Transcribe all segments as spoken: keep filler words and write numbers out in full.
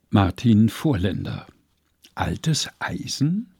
Martin Vorländer. Altes Eisen?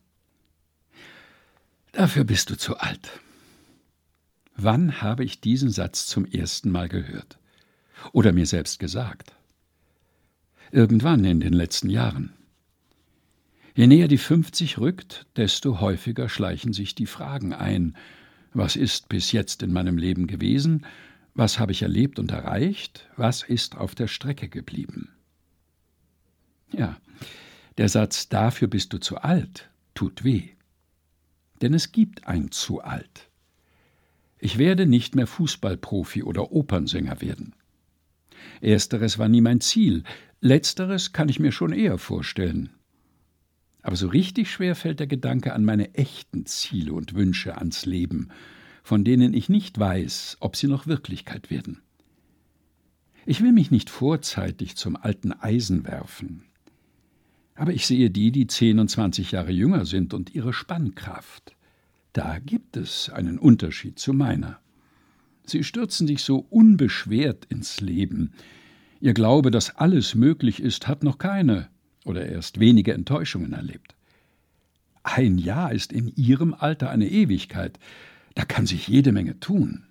Dafür bist du zu alt. Wann habe ich diesen Satz zum ersten Mal gehört? Oder mir selbst gesagt? Irgendwann in den letzten Jahren. Je näher die fünfzig rückt, desto häufiger schleichen sich die Fragen ein: Was ist bis jetzt in meinem Leben gewesen? Was habe ich erlebt und erreicht? Was ist auf der Strecke geblieben? Ja, der Satz »Dafür bist du zu alt« tut weh. Denn es gibt ein zu alt. Ich werde nicht mehr Fußballprofi oder Opernsänger werden. Ersteres war nie mein Ziel, letzteres kann ich mir schon eher vorstellen. Aber so richtig schwer fällt der Gedanke an meine echten Ziele und Wünsche ans Leben, von denen ich nicht weiß, ob sie noch Wirklichkeit werden. Ich will mich nicht vorzeitig zum alten Eisen werfen. Aber ich sehe die, die zehn und zwanzig Jahre jünger sind und ihre Spannkraft. Da gibt es einen Unterschied zu meiner. Sie stürzen sich so unbeschwert ins Leben. Ihr Glaube, dass alles möglich ist, hat noch keine oder erst wenige Enttäuschungen erlebt. Ein Jahr ist in ihrem Alter eine Ewigkeit. Da kann sich jede Menge tun.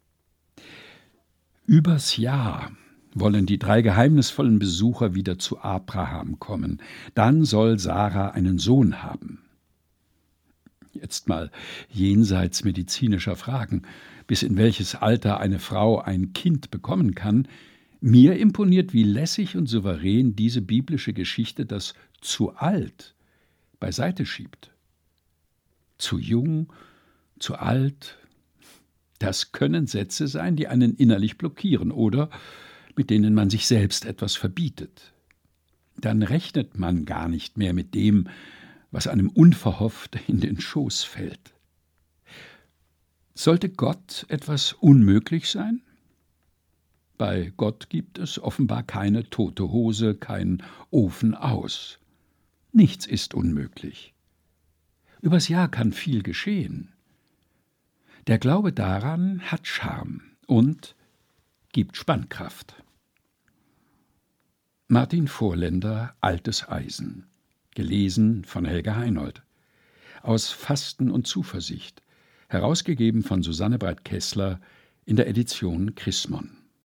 Übers Jahr wollen die drei geheimnisvollen Besucher wieder zu Abraham kommen. Dann soll Sarah einen Sohn haben. Jetzt mal jenseits medizinischer Fragen, bis in welches Alter eine Frau ein Kind bekommen kann. Mir imponiert, wie lässig und souverän diese biblische Geschichte das zu alt beiseite schiebt. Zu jung, zu alt, das können Sätze sein, die einen innerlich blockieren oder mit denen man sich selbst etwas verbietet. Dann rechnet man gar nicht mehr mit dem, was einem unverhofft in den Schoß fällt. Sollte Gott etwas unmöglich sein? Bei Gott gibt es offenbar keine tote Hose, kein Ofen aus. Nichts ist unmöglich. Übers Jahr kann viel geschehen. Der Glaube daran hat Charme und gibt Spannkraft. Martin Vorländer, Altes Eisen. Gelesen von Helga Heinold. Aus Fasten und Zuversicht. Herausgegeben von Susanne Breit-Kessler in der Edition Chrismon.